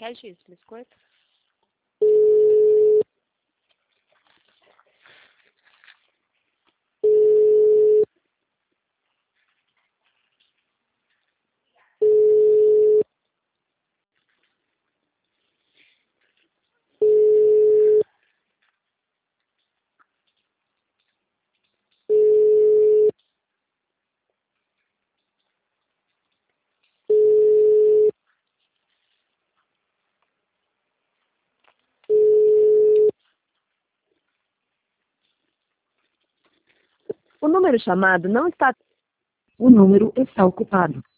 Registro, biscoito. O número chamado não está... O número está ocupado.